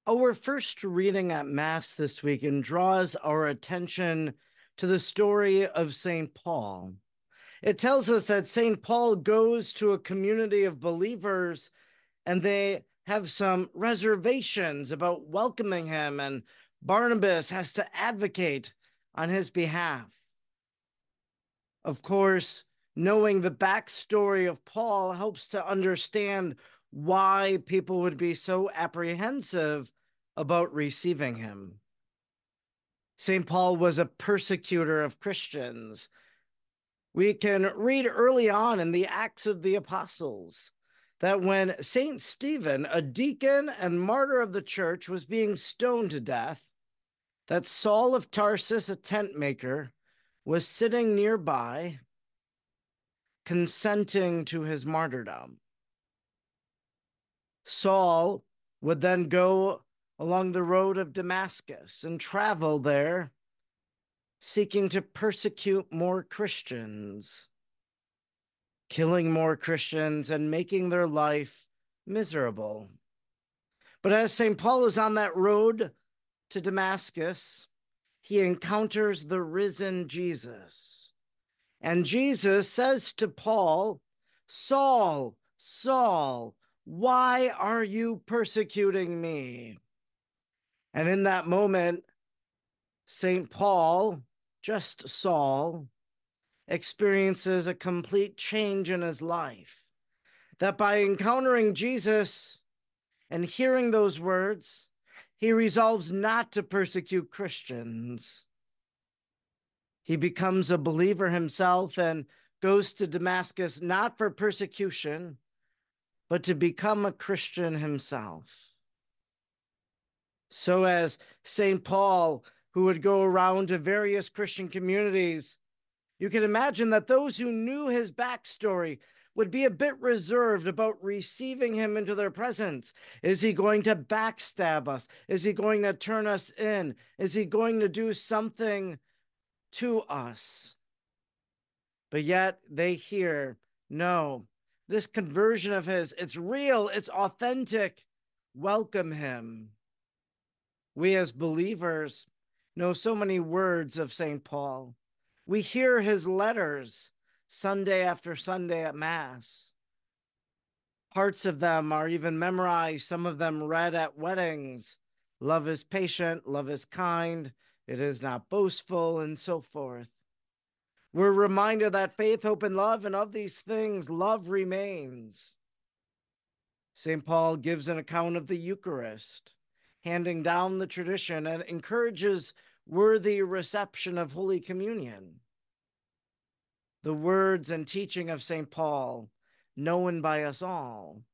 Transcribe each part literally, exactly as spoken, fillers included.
Our first reading at Mass this weekend draws our attention to the story of Saint Paul. It tells us that Saint Paul goes to a community of believers and they have some reservations about welcoming him, and Barnabas has to advocate on his behalf. Of course, knowing the backstory of Paul helps to understand why people would be so apprehensive about receiving him. Saint Paul was a persecutor of Christians. We can read early on in the Acts of the Apostles that when Saint Stephen, a deacon and martyr of the church, was being stoned to death, that Saul of Tarsus, a tent maker, was sitting nearby, consenting to his martyrdom. Saul would then go along the road of Damascus and travel there, seeking to persecute more Christians, killing more Christians, and making their life miserable. But as Saint Paul is on that road to Damascus, he encounters the risen Jesus. And Jesus says to Paul, "Saul, Saul, why are you persecuting me?" And in that moment, Saint Paul, just Saul, experiences a complete change in his life. That by encountering Jesus and hearing those words, he resolves not to persecute Christians. He becomes a believer himself and goes to Damascus not for persecution, but to become a Christian himself. So, as Saint Paul, who would go around to various Christian communities, you can imagine that those who knew his backstory would be a bit reserved about receiving him into their presence. Is he going to backstab us? Is he going to turn us in? Is he going to do something to us? But yet they hear, no, this conversion of his, it's real, it's authentic. Welcome him. We as believers know so many words of Saint Paul. We hear his letters Sunday after Sunday at Mass. Parts of them are even memorized, some of them read at weddings. Love is patient, love is kind, it is not boastful, and so forth. We're reminded that faith, hope, and love, and of these things, love remains. Saint Paul gives an account of the Eucharist, handing down the tradition and encourages worthy reception of Holy Communion. The words and teaching of Saint Paul, known by us all.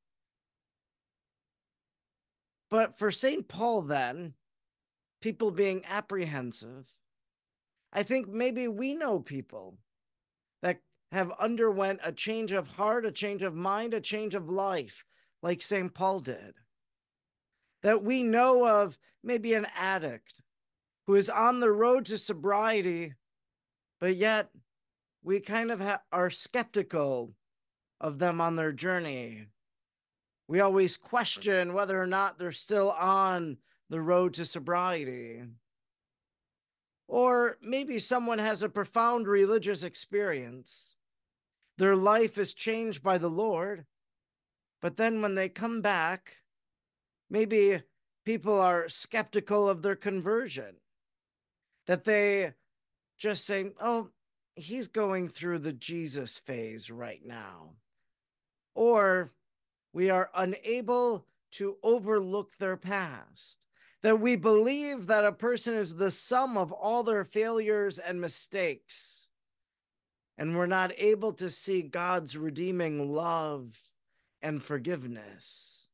But for Saint Paul, then, people being apprehensive, I think maybe we know people that have underwent a change of heart, a change of mind, a change of life, like Saint Paul did. That we know of maybe an addict who is on the road to sobriety, but yet we kind of ha- are skeptical of them on their journey. We always question whether or not they're still on the road to sobriety. Or maybe someone has a profound religious experience. Their life is changed by the Lord, but then when they come back, maybe people are skeptical of their conversion. That they just say, oh, he's going through the Jesus phase right now. Or we are unable to overlook their past. That we believe that a person is the sum of all their failures and mistakes. And we're not able to see God's redeeming love and forgiveness.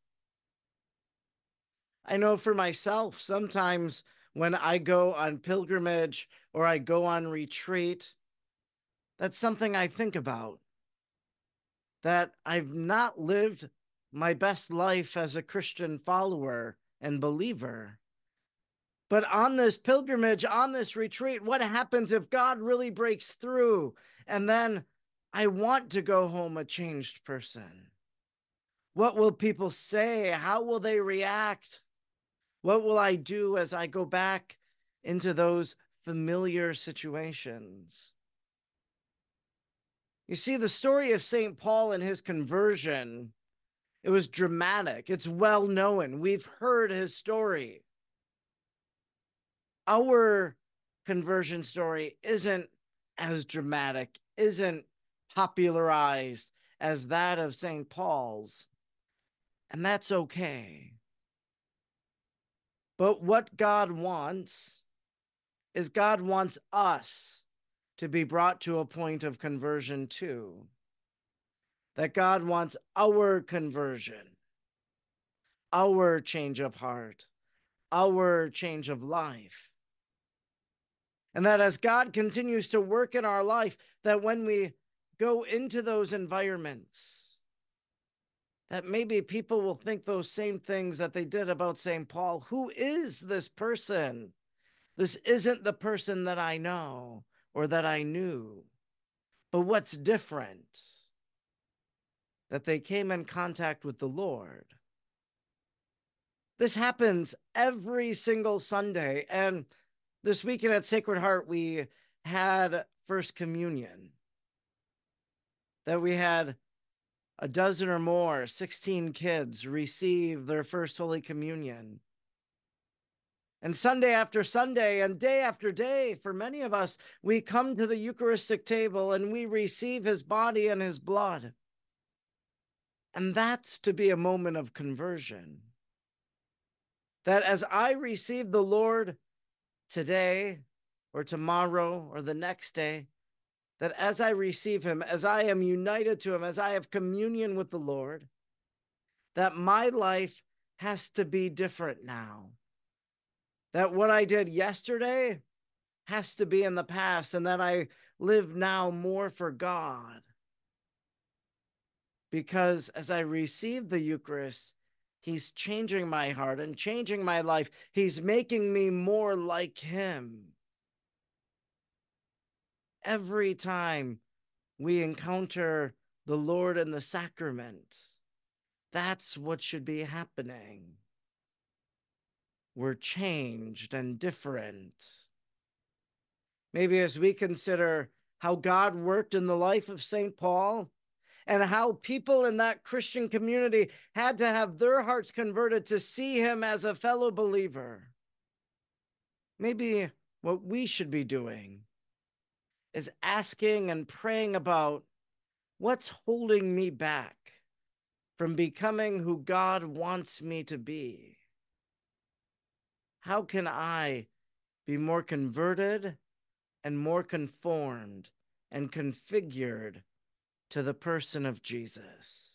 I know for myself, sometimes when I go on pilgrimage or I go on retreat, that's something I think about. That I've not lived my best life as a Christian follower and believer. But on this pilgrimage, on this retreat, what happens if God really breaks through and then I want to go home a changed person? What will people say? How will they react? What will I do as I go back into those familiar situations? You see, the story of Saint Paul and his conversion, it was dramatic. It's well known. We've heard his story. Our conversion story isn't as dramatic, isn't popularized as that of Saint Paul's, and that's okay. But what God wants is God wants us to be brought to a point of conversion too. That God wants our conversion, our change of heart, our change of life. And that as God continues to work in our life, that when we go into those environments, that maybe people will think those same things that they did about Saint Paul. Who is this person? This isn't the person that I know or that I knew. But what's different? That they came in contact with the Lord. This happens every single Sunday. And this weekend at Sacred Heart, we had First Communion. That we had a dozen or more, sixteen kids receive their first Holy Communion. And Sunday after Sunday and day after day, for many of us, we come to the Eucharistic table and we receive his body and his blood. And that's to be a moment of conversion. That as I receive the Lord today or tomorrow or the next day, that as I receive him, as I am united to him, as I have communion with the Lord, that my life has to be different now. That what I did yesterday has to be in the past, and that I live now more for God. Because as I receive the Eucharist, he's changing my heart and changing my life. He's making me more like him. Every time we encounter the Lord in the sacrament, that's what should be happening. We're changed and different. Maybe as we consider how God worked in the life of Saint Paul and how people in that Christian community had to have their hearts converted to see him as a fellow believer. Maybe what we should be doing is asking and praying about what's holding me back from becoming who God wants me to be. How can I be more converted and more conformed and configured to the person of Jesus?